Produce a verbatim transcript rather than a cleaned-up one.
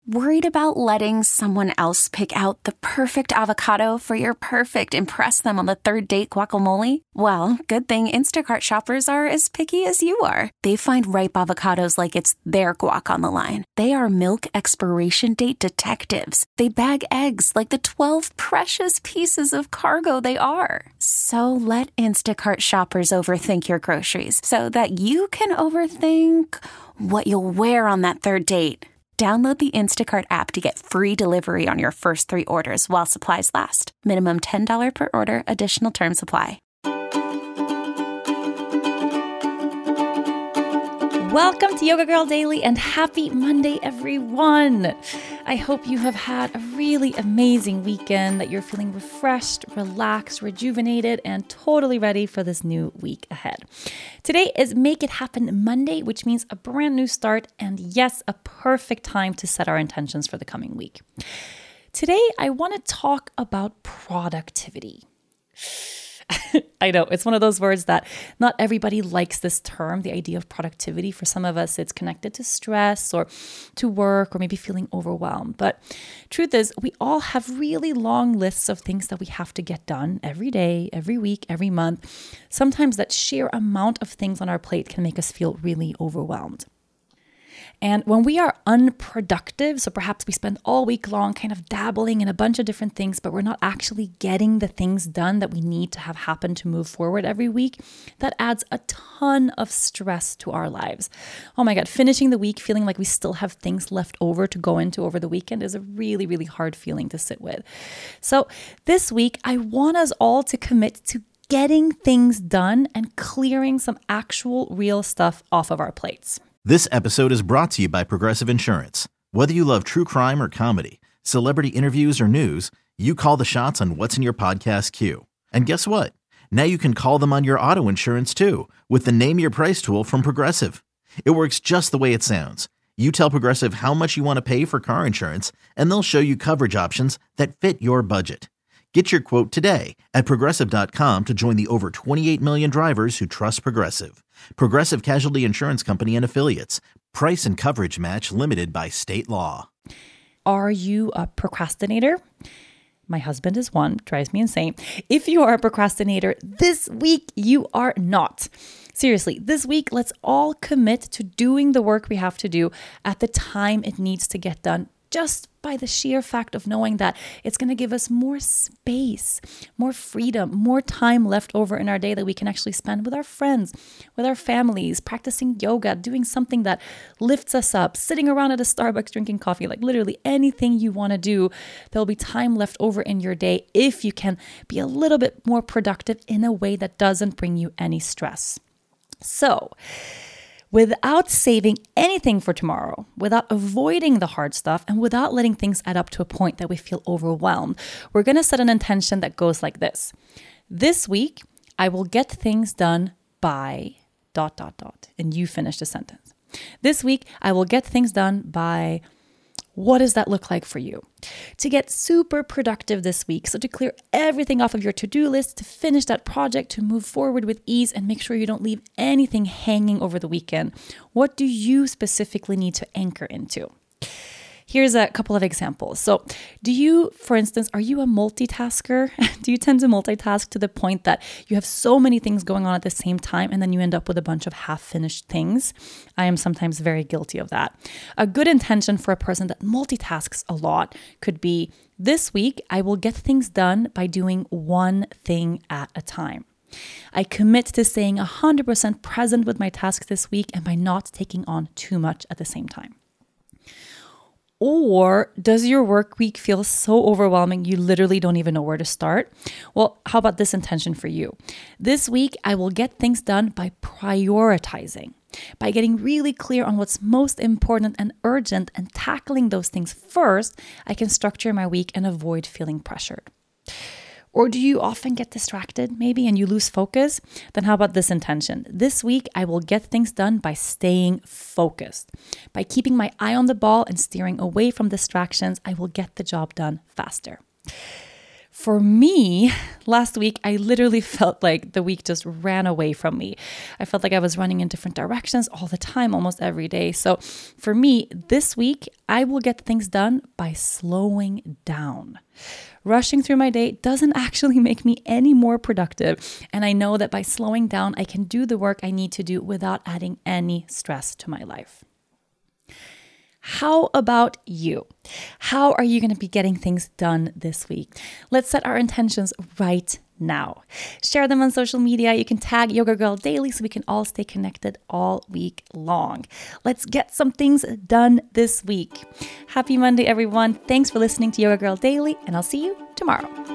Worried about letting someone else pick out the perfect avocado for your perfect impress them on the third date guacamole? Well, good thing Instacart shoppers are as picky as you are. They find ripe avocados like it's their guac on the line. They are milk expiration date detectives. They bag eggs like the twelve precious pieces of cargo they are. So let Instacart shoppers overthink your groceries so that you can overthink what you'll wear on that third date. Download the Instacart app to get free delivery on your first three orders while supplies last. Minimum ten dollars per order. Additional terms apply. Welcome to Yoga Girl Daily and happy Monday, everyone. I hope you have had a really amazing weekend, that you're feeling refreshed, relaxed, rejuvenated, and totally ready for this new week ahead. Today is Make It Happen Monday, which means a brand new start and yes, a perfect time to set our intentions for the coming week. Today, I want to talk about productivity. I know it's one of those words that not everybody likes this term, the idea of productivity. For some of us, it's connected to stress or to work or maybe feeling overwhelmed. But truth is, we all have really long lists of things that we have to get done every day, every week, every month. Sometimes that sheer amount of things on our plate can make us feel really overwhelmed. And when we are unproductive, so perhaps we spend all week long kind of dabbling in a bunch of different things, but we're not actually getting the things done that we need to have happen to move forward every week, that adds a ton of stress to our lives. Oh my God, finishing the week feeling like we still have things left over to go into over the weekend is a really, really hard feeling to sit with. So this week, I want us all to commit to getting things done and clearing some actual real stuff off of our plates. This episode is brought to you by Progressive Insurance. Whether you love true crime or comedy, celebrity interviews or news, you call the shots on what's in your podcast queue. And guess what? Now you can call them on your auto insurance too, with the Name Your Price tool from Progressive. It works just the way it sounds. You tell Progressive how much you want to pay for car insurance, and they'll show you coverage options that fit your budget. Get your quote today at progressive dot com to join the over twenty-eight million drivers who trust Progressive. Progressive Casualty Insurance Company and Affiliates. Price and coverage match limited by state law. Are you a procrastinator? My husband is one, drives me insane. If you are a procrastinator, this week you are not. Seriously, this week, let's all commit to doing the work we have to do at the time it needs to get done, just by the sheer fact of knowing that it's going to give us more space, more freedom, more time left over in our day that we can actually spend with our friends, with our families, practicing yoga, doing something that lifts us up, sitting around at a Starbucks drinking coffee, like literally anything you want to do. There'll be time left over in your day if you can be a little bit more productive in a way that doesn't bring you any stress. So, without saving anything for tomorrow, without avoiding the hard stuff, and without letting things add up to a point that we feel overwhelmed, we're going to set an intention that goes like this. This week, I will get things done by dot, dot, dot. And you finish the sentence. This week, I will get things done by... What does that look like for you? To get super productive this week, so to clear everything off of your to-do list, to finish that project, to move forward with ease and make sure you don't leave anything hanging over the weekend, what do you specifically need to anchor into? Here's a couple of examples. So do you, for instance, are you a multitasker? Do you tend to multitask to the point that you have so many things going on at the same time and then you end up with a bunch of half-finished things? I am sometimes very guilty of that. A good intention for a person that multitasks a lot could be, this week, I will get things done by doing one thing at a time. I commit to staying one hundred percent present with my tasks this week and by not taking on too much at the same time. Or does your work week feel so overwhelming you literally don't even know where to start? Well, how about this intention for you? This week, I will get things done by prioritizing, by getting really clear on what's most important and urgent and tackling those things first. I can structure my week and avoid feeling pressured. Or do you often get distracted maybe and you lose focus? Then how about this intention? This week, I will get things done by staying focused. By keeping my eye on the ball and steering away from distractions, I will get the job done faster. For me, last week, I literally felt like the week just ran away from me. I felt like I was running in different directions all the time, almost every day. So for me, this week, I will get things done by slowing down. Rushing through my day doesn't actually make me any more productive. And I know that by slowing down, I can do the work I need to do without adding any stress to my life. How about you? How are you going to be getting things done this week? Let's set our intentions right now. Share them on social media. You can tag Yoga Girl Daily so we can all stay connected all week long. Let's get some things done this week. Happy Monday, everyone. Thanks for listening to Yoga Girl Daily, and I'll see you tomorrow.